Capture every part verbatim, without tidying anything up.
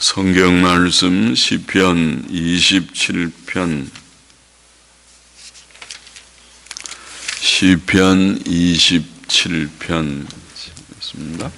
성경 말씀 시편 이십칠 편 시편 이십칠 편 있습니다.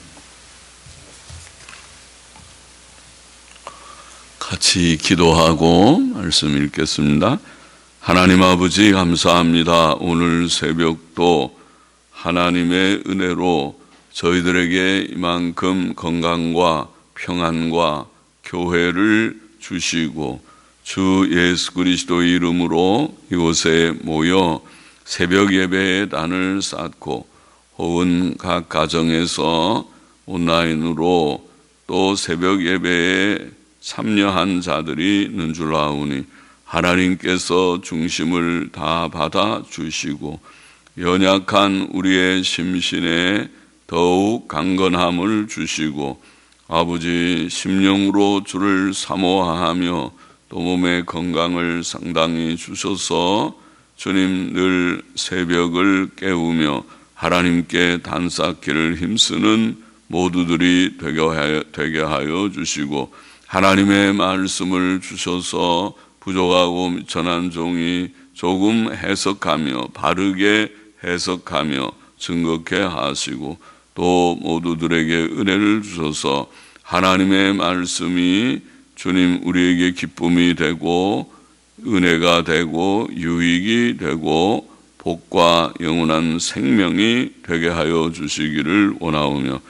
같이 기도하고 말씀 읽겠습니다. 하나님 아버지 감사합니다. 오늘 새벽도 하나님의 은혜로 저희들에게 이만큼 건강과 평안과 교회를 주시고 주 예수 그리스도의 이름으로 이곳에 모여 새벽 예배의 단을 쌓고 혹은 각 가정에서 온라인으로 또 새벽 예배에 참여한 자들이 있는 줄 아오니 하나님께서 중심을 다 받아 주시고 연약한 우리의 심신에 더욱 강건함을 주시고 아버지 심령으로 주를 사모하며 또 몸의 건강을 상당히 주셔서 주님 늘 새벽을 깨우며 하나님께 단쌓기를 힘쓰는 모두들이 되게 하여, 되게 하여 주시고 하나님의 말씀을 주셔서 부족하고 미천한 종이 조금 해석하며 바르게 해석하며 증거케 하시고 또 모두들에게 은혜를 주셔서 하나님의 말씀이 주님 우리에게 기쁨이 되고 은혜가 되고 유익이 되고 복과 영원한 생명이 되게 하여 주시기를 원하오며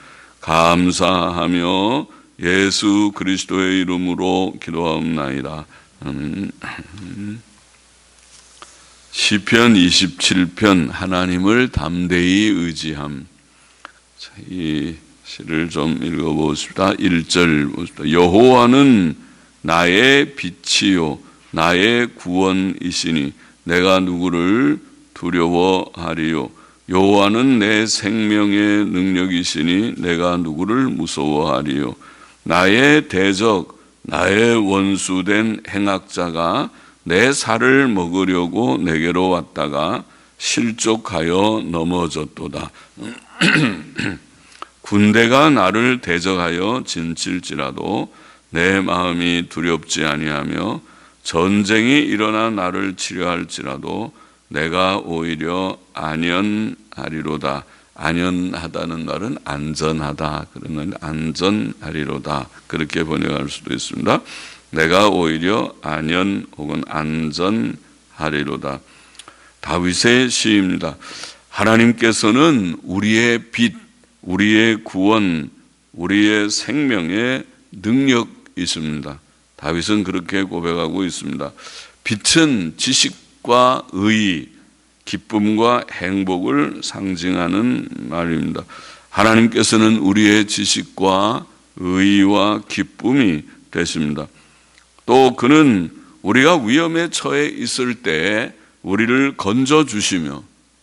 감사하며 예수 그리스도의 이름으로 기도하옵나이다. 아멘. 시편 이십칠 편 하나님을 담대히 의지함. 이 시를 좀 읽어보십시다. 일 절 보십시다. 여호와는 나의 빛이요 나의 구원이시니 내가 누구를 두려워하리요. 여호와는 내 생명의 능력이시니 내가 누구를 무서워하리요. 나의 대적 나의 원수된 행악자가 내 살을 먹으려고 내게로 왔다가 실족하여 넘어졌도다. 군대가 나를 대적하여 진칠지라도 내 마음이 두렵지 아니하며 전쟁이 일어나 나를 치려할지라도 내가 오히려 안연하리로다. 안연하다는 말은 안전하다 그러는 안전하리로다 그렇게 번역할 수도 있습니다. 내가 오히려 안연 혹은 안전하리로다. 다윗의 시입니다. 하나님께서는 우리의 빛, 우리의 구원, 우리의 생명의 능력이십니다. 다윗은 그렇게 고백하고 있습니다. 빛은 지식과 의, 기쁨과 행복을 상징하는 말입니다. 하나님께서는 우리의 지식과 의와 기쁨이 되십니다. 또 그는 우리가 위험에 처해 있을 때 우리를 건져주시며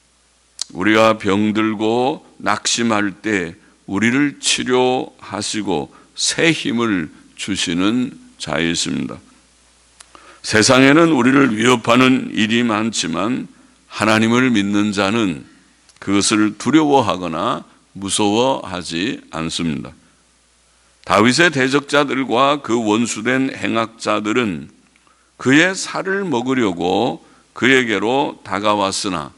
우리가 병들고 낙심할 때 우리를 치료하시고 새 힘을 주시는 자이십니다. 세상에는 우리를 위협하는 일이 많지만 하나님을 믿는 자는 그것을 두려워하거나 무서워하지 않습니다. 다윗의 대적자들과 그 원수된 행악자들은 그의 살을 먹으려고 그에게로 다가왔으나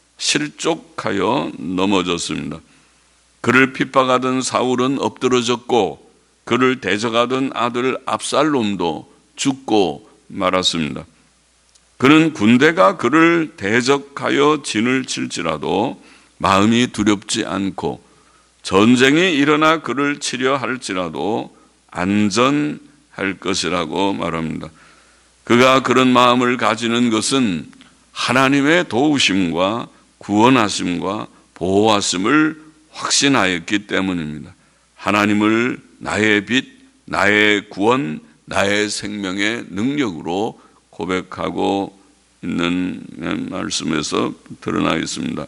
실족하여 넘어졌습니다. 그를 핍박하던 사울은 엎드러졌고 그를 대적하던 아들 압살롬도 죽고 말았습니다. 그는 군대가 그를 대적하여 진을 칠지라도 마음이 두렵지 않고 전쟁이 일어나 그를 치려 할지라도 안전할 것이라고 말합니다. 그가 그런 마음을 가지는 것은 하나님의 도우심과 구원하심과 보호하심을 확신하였기 때문입니다. 하나님을 나의 빛, 나의 구원, 나의 생명의 능력으로 고백하고 있는 말씀에서 드러나 있습니다.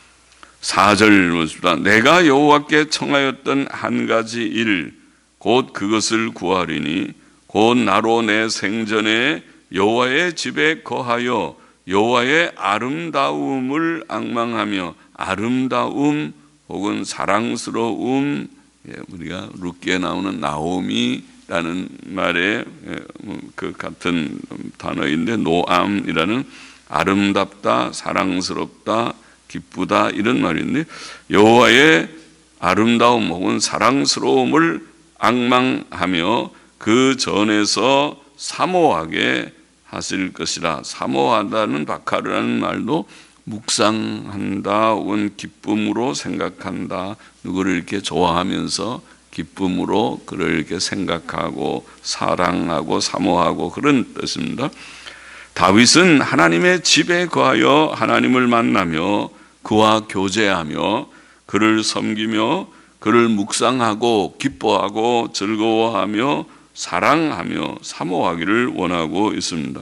사 절 보십시다. 내가 여호와께 청하였던 한 가지 일, 곧 그것을 구하리니 곧 나로 내 생전에 여호와의 집에 거하여 여호와의 아름다움을 앙망하며 아름다움 혹은 사랑스러움, 우리가 룻기에 나오는 나오미 빛이라는 말에 그 같은 단어인데, 노암이라는 아름답다, 사랑스럽다, 기쁘다 이런 말인데, 여호와의 아름다움 혹은 사랑스러움을 앙망하며 그 전에서 사모하게 하실 것이라. 사모하다는 바카르라는 말도 묵상한다 혹은 기쁨으로 생각한다, 누구를 이렇게 좋아하면서 기쁨으로 그를 이렇게 생각하고 사랑하고 사모하고 그런 뜻입니다. 다윗은 하나님의 집에 거하여 하나님을 만나며 그와 교제하며 그를 섬기며 그를 묵상하고 기뻐하고 즐거워하며 사랑하며 사모하기를 원하고 있습니다.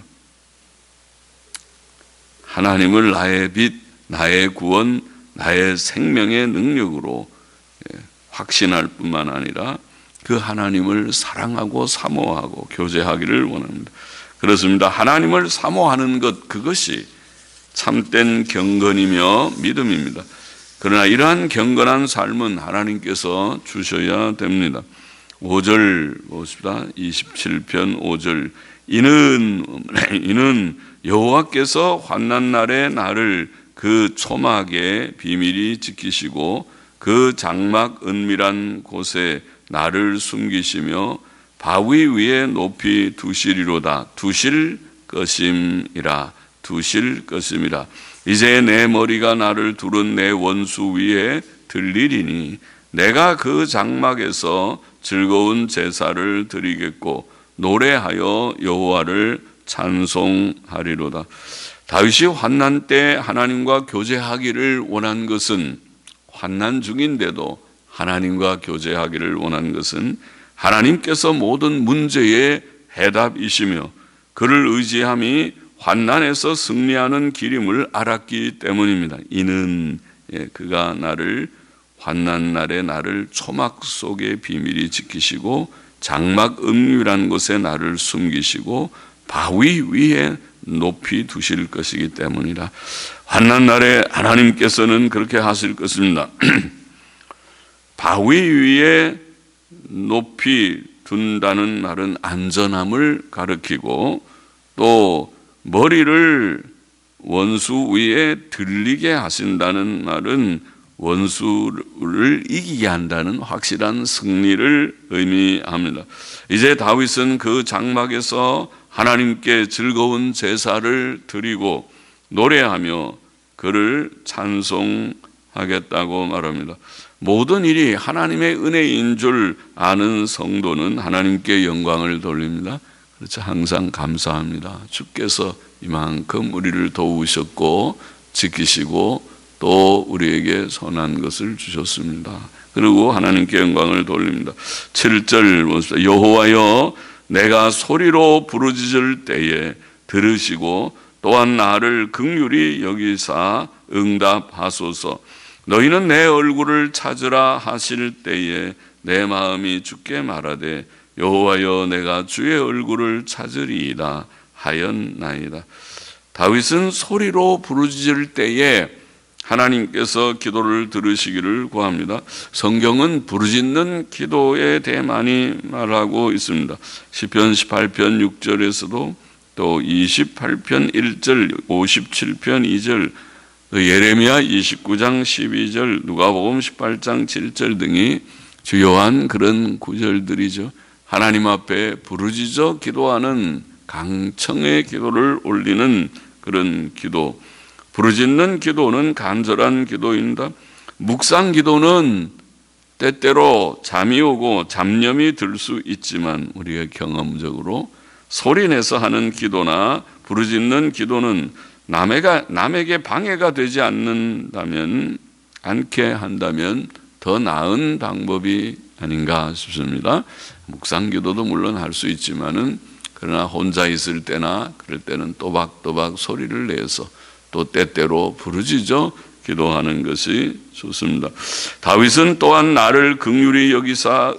하나님을 나의 빛, 나의 구원, 나의 생명의 능력으로 확신할 뿐만 아니라 그 하나님을 사랑하고 사모하고 교제하기를 원합니다. 그렇습니다. 하나님을 사모하는 것, 그것이 참된 경건이며 믿음입니다. 그러나 이러한 경건한 삶은 하나님께서 주셔야 됩니다. 오 절 보십시다. 이십칠 편 오 절. 이는 이는 여호와께서 환난 날에 나를 그 초막의 비밀이 지키시고 그 장막 은밀한 곳에 나를 숨기시며 바위 위에 높이 두시리로다. 두실 것임이라. 두실 것임이라. 이제 내 머리가 나를 두른 내 원수 위에 들리리니 내가 그 장막에서 즐거운 제사를 드리겠고 노래하여 여호와를 찬송하리로다. 다윗이 환난 때 하나님과 교제하기를 원한 것은, 환난 중인데도 하나님과 교제하기를 원한 것은 하나님께서 모든 문제의 해답이시며 그를 의지함이 환난에서 승리하는 길임을 알았기 때문입니다. 이는 그가 나를 환난 날에 나를 초막 속의 비밀이 지키시고 장막 은밀한 곳에 나를 숨기시고 바위 위에 높이 두실 것이기 때문이라. 환난 날에 하나님께서는 그렇게 하실 것입니다. 바위 위에 높이 둔다는 말은 안전함을 가리키고 또 머리를 원수 위에 들리게 하신다는 말은 원수를 이기게 한다는 확실한 승리를 의미합니다. 이제 다윗은 그 장막에서 하나님께 즐거운 제사를 드리고 노래하며 그를 찬송하겠다고 말합니다. 모든 일이 하나님의 은혜인 줄 아는 성도는 하나님께 영광을 돌립니다. 그렇죠. 항상 감사합니다. 주께서 이만큼 우리를 도우셨고 지키시고 또 우리에게 선한 것을 주셨습니다. 그리고 하나님께 영광을 돌립니다. 칠 절 보십시오. 여호와여 내가 소리로 부르짖을 때에 들으시고 또한 나를 긍휼히 여기사 응답하소서. 너희는 내 얼굴을 찾으라 하실 때에 내 마음이 주께 말하되 여호와여 내가 주의 얼굴을 찾으리이다 하였나이다. 다윗은 소리로 부르짖을 때에 하나님께서 기도를 들으시기를 구합니다. 성경은 부르짖는 기도에 대해 많이 말하고 있습니다. 시편 십팔 편 육 절에서도 또 이십팔 편 일 절, 오십칠 편 이 절, 예레미야 이십구 장 십이 절, 누가복음 십팔 장 칠 절 등이 주요한 그런 구절들이죠. 하나님 앞에 부르짖어 기도하는 강청의 기도를 올리는 그런 기도. 부르짖는 기도는 간절한 기도입니다. 묵상 기도는 때때로 잠이 오고 잡념이 들 수 있지만 우리가 경험적으로 소리내서 하는 기도나 부르짖는 기도는 남에게, 남에게 방해가 되지 않는다면, 않게 한다면 더 나은 방법이 아닌가 싶습니다. 묵상 기도도 물론 할 수 있지만은 그러나 혼자 있을 때나 그럴 때는 또박또박 소리를 내서 또 때때로 부르짖어 기도하는 것이 좋습니다. 다윗은 또한 나를 긍휼히 여기사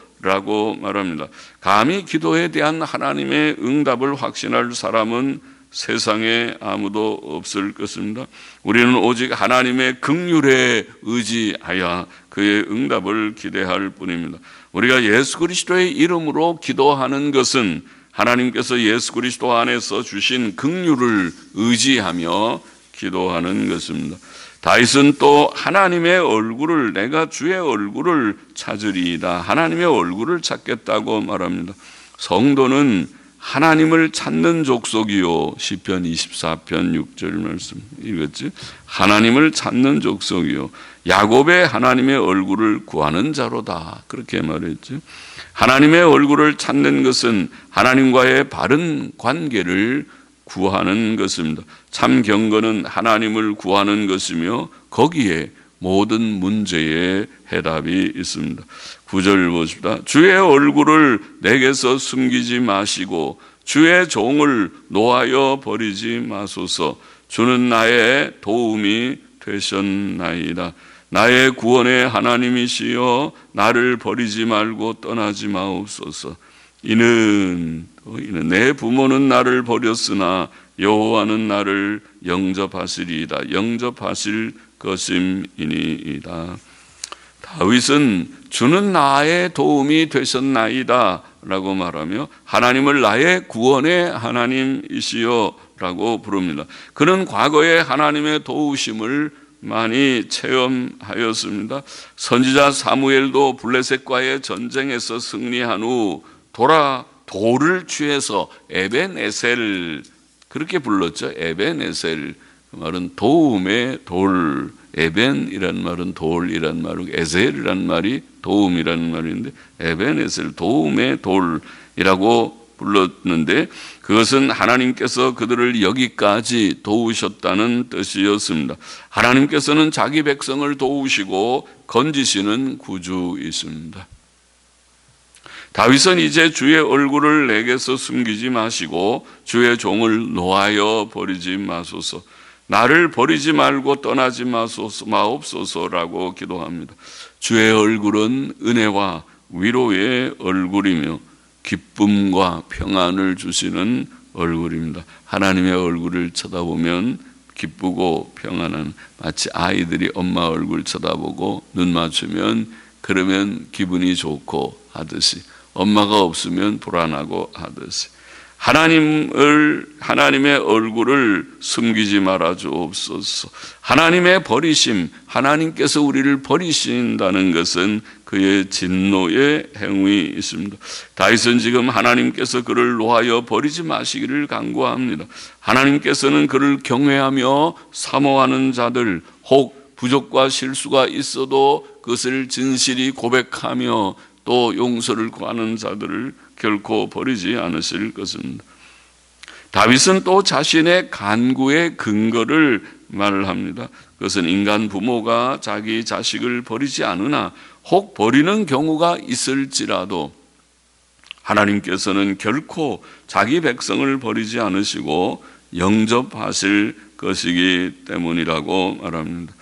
응답하소서라고 말합니다. 감히 기도에 대한 하나님의 응답을 확신할 사람은 세상에 아무도 없을 것입니다. 우리는 오직 하나님의 긍휼에 의지하여 그의 응답을 기대할 뿐입니다. 우리가 예수 그리스도의 이름으로 기도하는 것은 하나님께서 예수 그리스도 안에서 주신 긍휼을 의지하며 기도하는 것입니다. 다윗은 또 하나님의 얼굴을, 내가 주의 얼굴을 찾으리이다, 하나님의 얼굴을 찾겠다고 말합니다. 성도는 하나님을 찾는 족속이요, 시편 이십사 편 육 절 말씀 읽었지? 하나님을 찾는 족속이요, 야곱의 하나님의 얼굴을 구하는 자로다, 그렇게 말했죠. 하나님의 얼굴을 찾는 것은 하나님과의 바른 관계를 구하는 것입니다. 참 경건은 하나님을 구하는 것이며 거기에 모든 문제의 해답이 있습니다. 구 절 보십시다. 주의 얼굴을 내게서 숨기지 마시고 주의 종을 노하여 버리지 마소서. 주는 나의 도움이 되셨나이다. 나의 구원의 하나님이시여 나를 버리지 말고 떠나지 마옵소서. 이는, 이는 내 부모는 나를 버렸으나 여호와는 나를 영접하시리이다. 영접하실 것임이니이다. 다윗은 주는 나의 도움이 되셨나이다 라고 말하며 하나님을 나의 구원의 하나님이시여 라고 부릅니다. 그는 과거에 하나님의 도우심을 많이 체험하였습니다. 선지자 사무엘도 블레셋과의 전쟁에서 승리한 후 돌아 돌을 취해서 에벤에셀, 그렇게 불렀죠. 에벤에셀, 그 말은 도움의 돌, 에벤이란 말은 돌이란 말이고 에셀이란 말이 도움이라는 말인데 에벤에셀, 도움의 돌이라고 불렀는데 그것은 하나님께서 그들을 여기까지 도우셨다는 뜻이었습니다. 하나님께서는 자기 백성을 도우시고 건지시는 구주이십니다. 다윗은 이제 주의 얼굴을 내게서 숨기지 마시고 주의 종을 노하여 버리지 마소서. 나를 버리지 말고 떠나지 마소서, 마옵소서라고 기도합니다. 주의 얼굴은 은혜와 위로의 얼굴이며 기쁨과 평안을 주시는 얼굴입니다. 하나님의 얼굴을 쳐다보면 기쁘고 평안한, 마치 아이들이 엄마 얼굴 쳐다보고 눈 맞추면 그러면 기분이 좋고 하듯이, 엄마가 없으면 불안하고 하듯이 하나님을, 하나님의 얼굴을 숨기지 말아 주옵소서. 하나님의 버리심, 하나님께서 우리를 버리신다는 것은 그의 진노의 행위 있습니다. 다윗은 지금 하나님께서 그를 노하여 버리지 마시기를 간구합니다. 하나님께서는 그를 경외하며 사모하는 자들, 혹 부족과 실수가 있어도 그것을 진실이 고백하며 또 용서를 구하는 자들을 결코 버리지 않으실 것입니다. 다윗은 또 자신의 간구의 근거를 말을 합니다. 그것은 인간 부모가 자기 자식을 버리지 않으나 혹 버리는 경우가 있을지라도 하나님께서는 결코 자기 백성을 버리지 않으시고 영접하실 것이기 때문이라고 말합니다.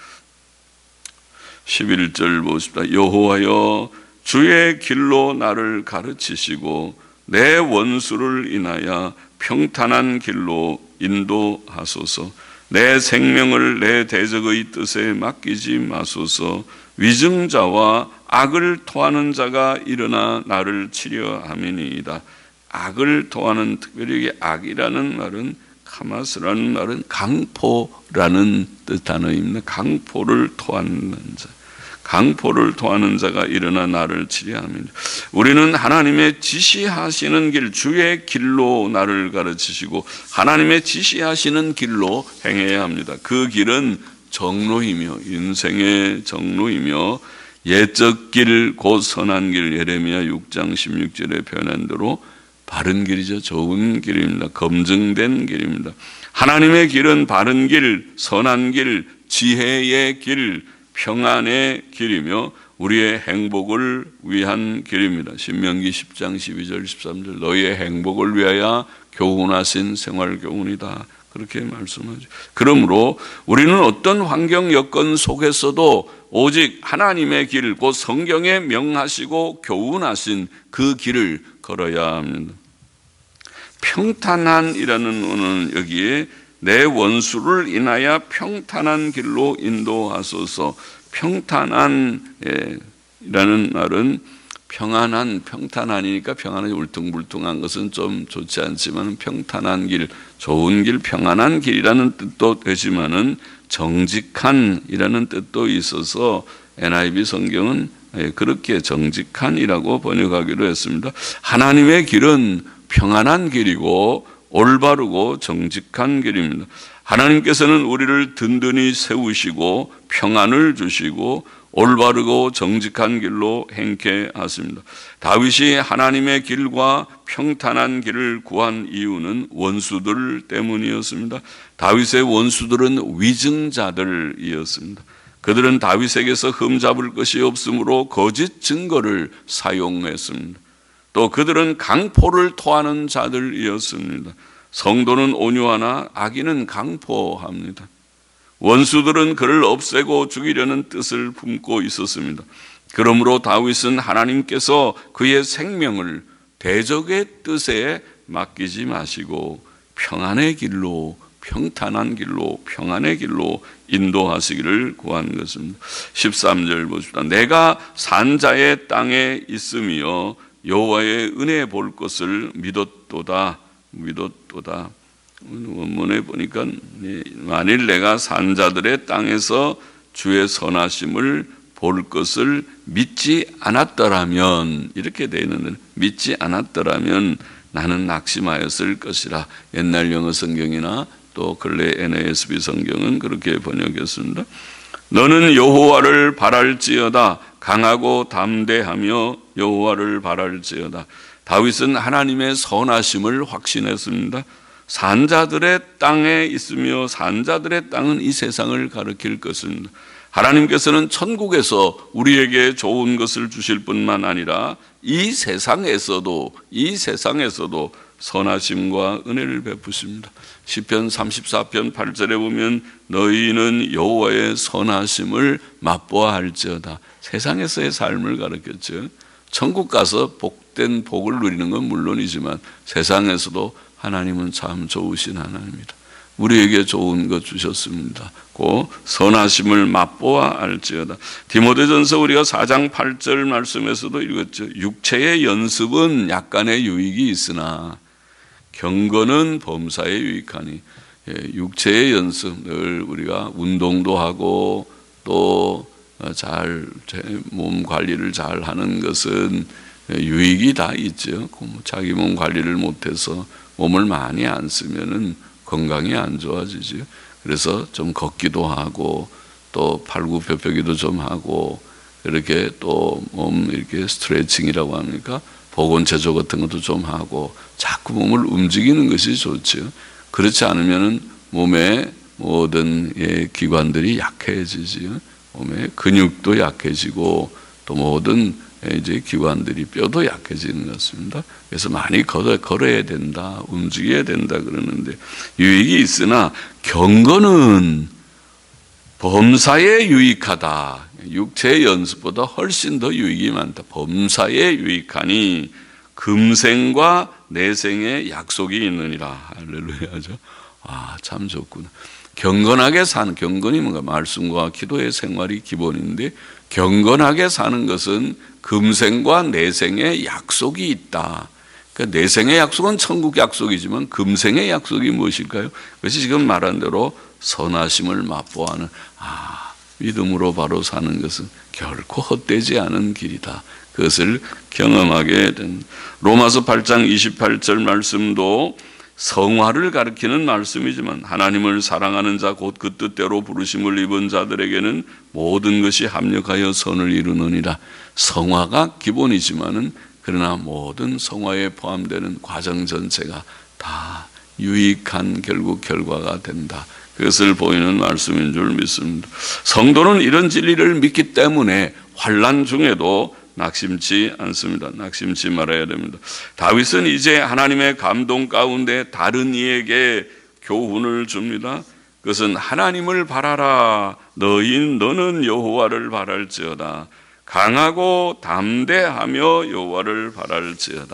십일 절 보십시다. 여호와여 주의 길로 나를 가르치시고 내 원수를 인하여 평탄한 길로 인도하소서. 내 생명을 내 대적의 뜻에 맡기지 마소서. 위증자와 악을 토하는 자가 일어나 나를 치려 함이니이다. 악을 토하는, 특별히 악이라는 말은, 카마스라는 말은 강포라는 뜻 단어입니다. 강포를 토하는 자, 강포를 토하는 자가 일어나 나를 치려 함이니. 우리는 하나님의 지시하시는 길, 주의 길로 나를 가르치시고 하나님의 지시하시는 길로 행해야 합니다. 그 길은 정로이며 인생의 정로이며 예적 길, 곧 선한 길, 예레미야 육 장 십육 절에 표현한 대로 바른 길이죠. 좋은 길입니다. 검증된 길입니다. 하나님의 길은 바른 길, 선한 길, 지혜의 길, 평안의 길이며 우리의 행복을 위한 길입니다. 신명기 십 장 십이 절 십삼 절, 너희의 행복을 위하여 교훈하신 생활교훈이다, 그렇게 말씀하죠. 그러므로 우리는 어떤 환경 여건 속에서도 오직 하나님의 길, 곧 성경에 명하시고 교훈하신 그 길을 걸어야 합니다. 평탄한이라는 오는 여기에 내 원수를 인하여 평탄한 길로 인도하소서. 평탄한이라는 말은 평안한, 평탄하니까 평안하지 울퉁불퉁한 것은 좀 좋지 않지만 평탄한 길, 좋은 길, 평안한 길이라는 뜻도 되지만은 정직한이라는 뜻도 있어서 엔아이브이 성경은 그렇게 정직한이라고 번역하기로 했습니다. 하나님의 길은 평안한 길이고 올바르고 정직한 길입니다. 하나님께서는 우리를 든든히 세우시고 평안을 주시고 올바르고 정직한 길로 행케 하십니다. 다윗이 하나님의 길과 평탄한 길을 구한 이유는 원수들 때문이었습니다. 다윗의 원수들은 위증자들이었습니다. 그들은 다윗에게서 흠잡을 것이 없으므로 거짓 증거를 사용했습니다. 또 그들은 강포를 토하는 자들이었습니다. 성도는 온유하나 악인은 강포합니다. 원수들은 그를 없애고 죽이려는 뜻을 품고 있었습니다. 그러므로 다윗은 하나님께서 그의 생명을 대적의 뜻에 맡기지 마시고 평안의 길로, 평탄한 길로, 평안의 길로 인도하시기를 구한 것입니다. 십삼 절 보십시다. 내가 산자의 땅에 있으며 여호와의 은혜 볼 것을 믿었도다. 믿었도다. 원문에 보니까 만일 내가 산자들의 땅에서 주의 선하심을 볼 것을 믿지 않았더라면, 이렇게 되어 있는데 믿지 않았더라면 나는 낙심하였을 것이라. 옛날 영어 성경이나 또 근래 엔에이에스비 성경은 그렇게 번역했습니다. 너는 여호와를 바랄지어다. 강하고 담대하며 여호와를 바랄지어다. 다윗은 하나님의 선하심을 확신했습니다. 산자들의 땅에 있으며 산자들의 땅은 이 세상을 가리킬 것입니다. 하나님께서는 천국에서 우리에게 좋은 것을 주실 뿐만 아니라 이 세상에서도 이 세상에서도 선하심과 은혜를 베푸십니다. 시편 삼십사 편 팔 절에 보면 너희는 여호와의 선하심을 맛보아 할지어다. 세상에서의 삶을 가르쳤죠. 천국 가서 복된 복을 누리는 건 물론이지만 세상에서도 하나님은 참 좋으신 하나님입니다. 우리에게 좋은 것 주셨습니다. 그 선하심을 맛보아 알지어다. 디모데전서 우리가 사 장 팔 절 말씀에서도 읽었죠. 육체의 연습은 약간의 유익이 있으나 경건은 범사에 유익하니. 육체의 연습, 늘 우리가 운동도 하고 또 잘 몸 관리를 잘 하는 것은 유익이 다 있죠. 자기 몸 관리를 못해서 몸을 많이 안 쓰면은 건강이 안 좋아지죠. 그래서 좀 걷기도 하고 또 팔굽혀펴기도 좀 하고 이렇게 또 몸 이렇게 스트레칭이라고 합니까? 보건체조 같은 것도 좀 하고 자꾸 몸을 움직이는 것이 좋죠. 그렇지 않으면은 몸의 모든 기관들이 약해지지요. 몸의 근육도 약해지고 또 모든 이제 기관들이 뼈도 약해지는 것 같습니다. 그래서 많이 걸어, 걸어야 된다, 움직여야 된다 그러는데 유익이 있으나 경건은 범사에 유익하다. 육체의 연습보다 훨씬 더 유익이 많다. 범사에 유익하니 금생과 내생의 약속이 있느니라. 할렐루야죠. 아, 참 좋구나. 경건하게 사는, 경건이 뭔가 말씀과 기도의 생활이 기본인데 경건하게 사는 것은 금생과 내생의 약속이 있다. 그러니까 내생의 약속은 천국 약속이지만 금생의 약속이 무엇일까요? 그것이 지금 말한 대로 선하심을 맛보아하는, 아, 믿음으로 바로 사는 것은 결코 헛되지 않은 길이다. 그것을 경험하게 된 로마서 팔 장 이십팔 절 말씀도 성화를 가리키는 말씀이지만 하나님을 사랑하는 자 곧 그 뜻대로 부르심을 입은 자들에게는 모든 것이 합력하여 선을 이루느니라. 성화가 기본이지만은 그러나 모든 성화에 포함되는 과정 전체가 다 유익한 결국 결과가 된다. 그것을 보이는 말씀인 줄 믿습니다. 성도는 이런 진리를 믿기 때문에 환난 중에도 낙심치 않습니다. 낙심치 말아야 됩니다. 다윗은 이제 하나님의 감동 가운데 다른 이에게 교훈을 줍니다. 그것은 하나님을 바라라. 너희 너는 여호와를 바랄지어다. 강하고 담대하며 여호와를 바랄지어다.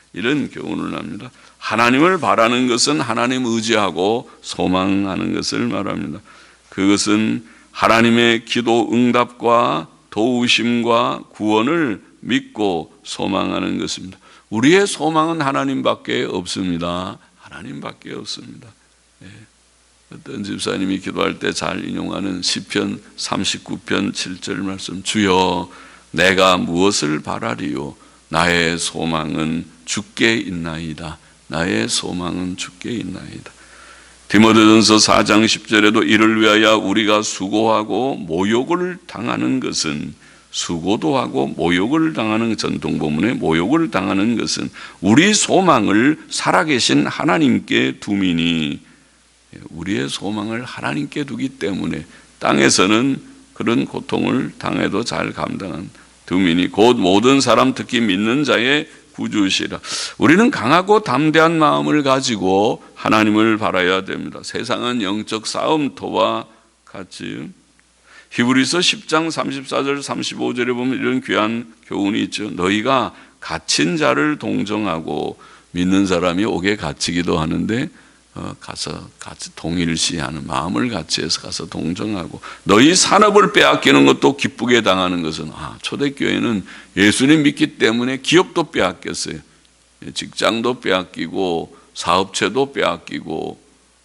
이런 교훈을 합니다. 하나님을 바라는 것은 하나님 의지하고 소망하는 것을 말합니다. 그것은 하나님의 기도 응답과 도우심과 구원을 믿고 소망하는 것입니다. 우리의 소망은 하나님밖에 없습니다. 하나님밖에 없습니다. 예. 어떤 집사님이 기도할 때 잘 인용하는 시편 삼십구 편 칠 절 말씀, 주여 내가 무엇을 바라리요? 나의 소망은 주께 있나이다. 나의 소망은 주께 있나이다. 디모데전서 사 장 십 절에도 이를 위하여 우리가 수고하고 모욕을 당하는 것은, 수고도 하고 모욕을 당하는, 전통본문에 모욕을 당하는 것은 우리 소망을 살아계신 하나님께 두미니, 우리의 소망을 하나님께 두기 때문에 땅에서는 그런 고통을 당해도 잘 감당한 두미니 곧 모든 사람 특히 믿는 자의 구주시라. 우리는 강하고 담대한 마음을 가지고 하나님을 바라야 됩니다. 세상은 영적 싸움터와 같이. 히브리서 십 장 삼십사 절 삼십오 절에 보면 이런 귀한 교훈이 있죠. 너희가 갇힌 자를 동정하고, 믿는 사람이 옥에 갇히기도 하는데 어, 가서 같이 동일시하는 마음을 같이 해서 가서 동정하고, 너희 산업을 빼앗기는 것도 기쁘게 당하는 것은, 아, 초대교회는 예수님 믿기 때문에 기업도 빼앗겼어요. 직장도 빼앗기고 사업체도 빼앗기고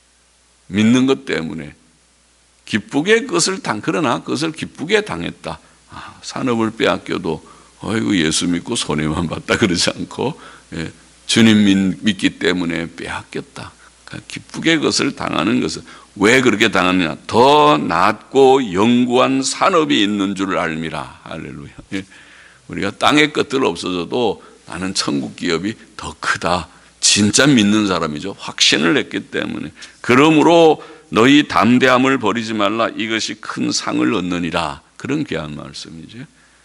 믿는 것 때문에 기쁘게 그것을 당, 그러나 그것을 기쁘게 당했다. 아, 산업을 빼앗겨도 어이구 예수 믿고 손해만 봤다 그러지 않고, 예, 주님 믿기 때문에 빼앗겼다. 기쁘게 그것을 당하는 것은 왜 그렇게 당하느냐? 더 낮고 영구한 산업이 있는 줄 알미라. 할렐루야. 예. 우리가 땅의 것들 없어져도 나는 천국 기업이 더 크다. 진짜 믿는 사람이죠. 확신을 했기 때문에. 그러므로 너희 담대함을 버리지 말라. 이것이 큰 상을 얻느니라. 그런 귀한 말씀이죠.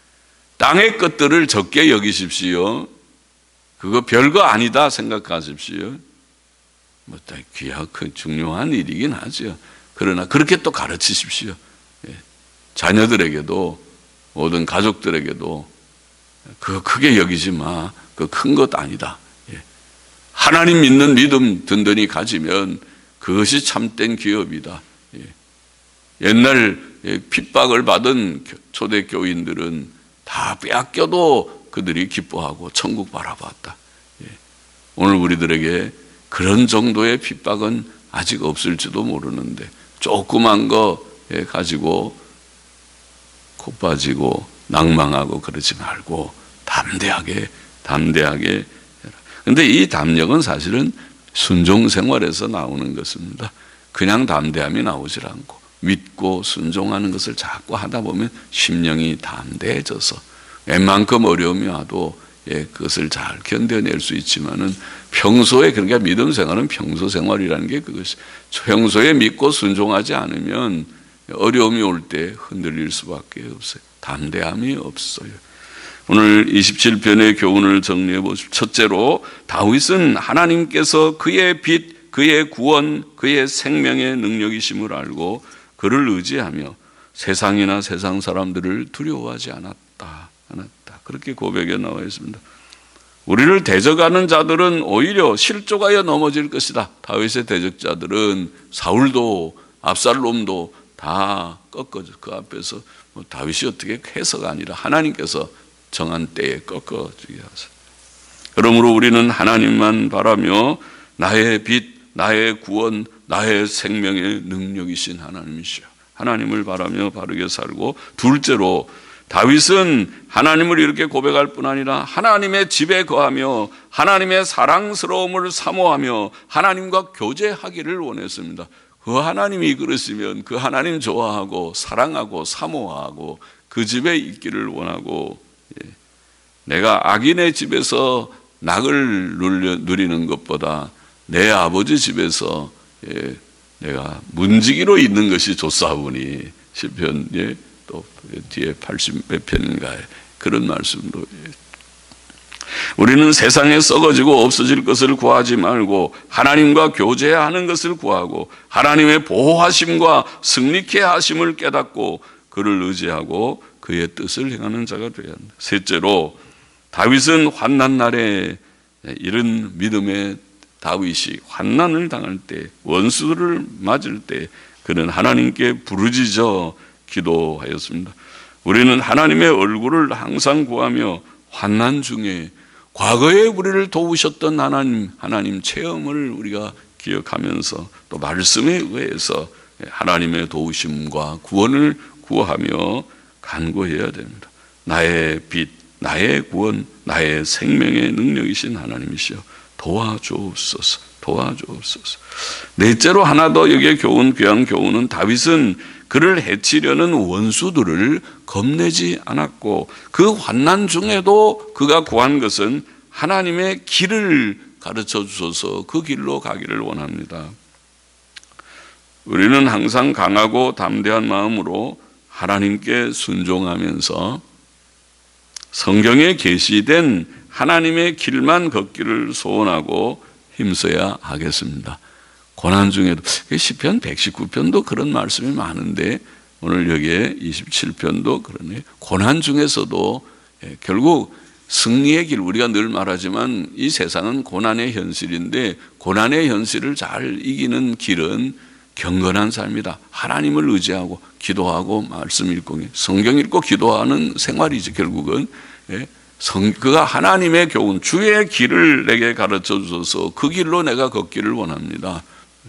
땅의 것들을 적게 여기십시오. 그거 별거 아니다 생각하십시오. 뭐 귀하고 중요한 일이긴 하죠. 그러나 그렇게 또 가르치십시오. 예. 자녀들에게도 모든 가족들에게도 그거 크게 여기지 마. 그거 큰 것 아니다. 예. 하나님 믿는 믿음 든든히 가지면 그것이 참된 기업이다. 예. 옛날 핍박을 받은 초대 교인들은 다 빼앗겨도 그들이 기뻐하고 천국 바라봤다. 예. 오늘 우리들에게 그런 정도의 핍박은 아직 없을지도 모르는데 조그만 거 가지고 코 빠지고 낭망하고 그러지 말고 담대하게 담대하게 해라. 그런데 이 담력은 사실은 순종 생활에서 나오는 것입니다. 그냥 담대함이 나오질 않고 믿고 순종하는 것을 자꾸 하다 보면 심령이 담대해져서 웬만큼 어려움이 와도 예, 그것을 잘 견뎌낼 수 있지만은 평소에, 그러니까 믿음 생활은 평소 생활이라는 게 그것이, 평소에 믿고 순종하지 않으면 어려움이 올 때 흔들릴 수밖에 없어요. 담대함이 없어요. 오늘 이십칠 편의 교훈을 정리해 보십시오. 첫째로, 다윗은 하나님께서 그의 빛, 그의 구원, 그의 생명의 능력이심을 알고 그를 의지하며 세상이나 세상 사람들을 두려워하지 않았다. 않았다. 그렇게 고백에 나와 있습니다. 우리를 대적하는 자들은 오히려 실족하여 넘어질 것이다. 다윗의 대적자들은 사울도 압살롬도 다 꺾어져. 그 앞에서 뭐 다윗이 어떻게 해서가 아니라 하나님께서 정한 때에 꺾어지게 하세요. 그러므로 우리는 하나님만 바라며 나의 빛, 나의 구원, 나의 생명의 능력이신 하나님이시여. 하나님을 바라며 바르게 살고, 둘째로 다윗은 하나님을 이렇게 고백할 뿐 아니라 하나님의 집에 거하며 하나님의 사랑스러움을 사모하며 하나님과 교제하기를 원했습니다. 그 하나님이 그러시면 그 하나님 좋아하고 사랑하고 사모하고 그 집에 있기를 원하고, 예. 내가 악인의 집에서 낙을 누리는 것보다 내 아버지 집에서 예, 내가 문지기로 있는 것이 좋사오니, 시편 예, 또 뒤에 팔십 몇 편인가에 그런 말씀도. 우리는 세상에 썩어지고 없어질 것을 구하지 말고 하나님과 교제하는 것을 구하고 하나님의 보호하심과 승리케 하심을 깨닫고 그를 의지하고 그의 뜻을 행하는 자가 되어야 한다. 셋째로, 다윗은 환난 날에 이런 믿음의 다윗이 환난을 당할 때, 원수들을 맞을 때 그는 하나님께 부르짖어 기도하였습니다. 우리는 하나님의 얼굴을 항상 구하며 환난 중에 과거에 우리를 도우셨던 하나님, 하나님 체험을 우리가 기억하면서 또 말씀에 의해서 하나님의 도우심과 구원을 구하며 간구해야 됩니다. 나의 빛, 나의 구원, 나의 생명의 능력이신 하나님이시여 도와주옵소서, 도와주옵소서. 넷째로 하나 더 여기에 교훈, 귀한 교훈은 다윗은 그를 해치려는 원수들을 겁내지 않았고 그 환난 중에도 그가 구한 것은 하나님의 길을 가르쳐 주셔서 그 길로 가기를 원합니다. 우리는 항상 강하고 담대한 마음으로 하나님께 순종하면서 성경에 계시된 하나님의 길만 걷기를 소원하고 힘써야 하겠습니다. 고난 중에도 시편 백십구 편도 그런 말씀이 많은데 오늘 여기에 이십칠 편도 그러네요. 고난 중에서도 결국 승리의 길, 우리가 늘 말하지만 이 세상은 고난의 현실인데 고난의 현실을 잘 이기는 길은 경건한 삶이다. 하나님을 의지하고 기도하고 말씀 읽고 성경 읽고 기도하는 생활이지 결국은. 성, 그가 하나님의 교훈, 주의 길을 내게 가르쳐 주셔서 그 길로 내가 걷기를 원합니다.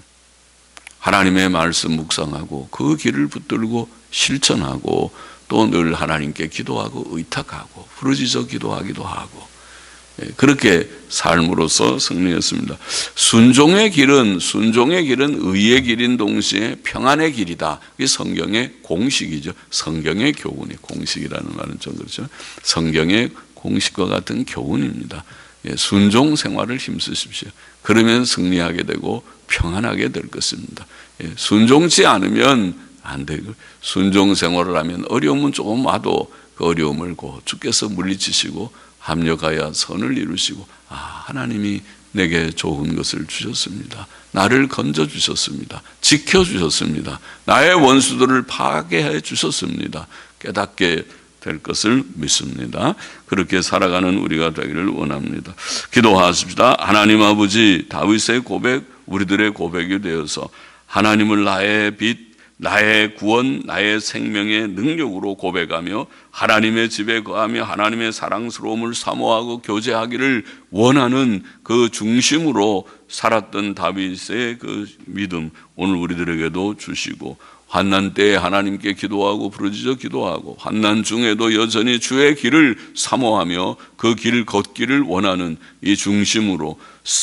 하나님의 말씀 묵상하고 그 길을 붙들고 실천하고 또 늘 하나님께 기도하고 의탁하고 부르짖어 기도하기도 하고 그렇게 삶으로서 승리했습니다. 순종의 길은 순종의 길은 의의 길인 동시에 평안의 길이다. 이게 성경의 공식이죠. 성경의 교훈이 공식이라는 말은 좀 그렇죠. 성경의 공식과 같은 교훈입니다. 순종 생활을 힘쓰십시오. 그러면 승리하게 되고 평안하게 될 것입니다. 순종치 않으면 안 되고 순종 생활을 하면 어려움은 조금 와도 그 어려움을 고 주께서 물리치시고 합력하여 선을 이루시고 아 하나님이 내게 좋은 것을 주셨습니다. 나를 건져주셨습니다. 지켜주셨습니다. 나의 원수들을 파괴해 주셨습니다. 깨닫게 될 것을 믿습니다. 그렇게 살아가는 우리가 되기를 원합니다. 기도하십시다. 하나님 아버지, 다윗의 고백 우리들의 고백이 되어서 하나님을 나의 빛, 나의 구원, 나의 생명의 능력으로 고백하며 하나님의 집에 거하며 하나님의 사랑스러움을 사모하고 교제하기를 원하는 그 중심으로 살았던 다윗의 그 믿음 오늘 우리들에게도 주시고 환난 때에 하나님께 기도하고 부르짖어 기도하고 환난 중에도 여전히 주의 길을 사모하며 그 길을 걷기를 원하는 이 중심으로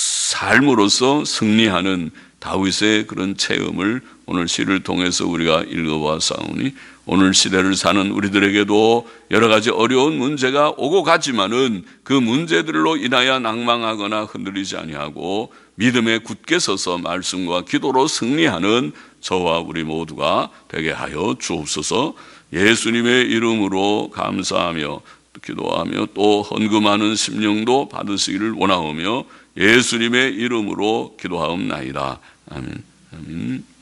삶으로서 승리하는 다윗의 그런 체험을 오늘 시를 통해서 우리가 읽어봤사오니 오늘 시대를 사는 우리들에게도 여러 가지 어려운 문제가 오고 가지만은 그 문제들로 인하여 낭망하거나 흔들리지 아니하고 믿음에 굳게 서서 말씀과 기도로 승리하는 저와 우리 모두가 되게 하여 주옵소서. 예수님의 이름으로 감사하며 기도하며 또 헌금하는 심령도 받으시기를 원하오며 예수님의 이름으로 기도하옵나이다. 아멘. 아멘.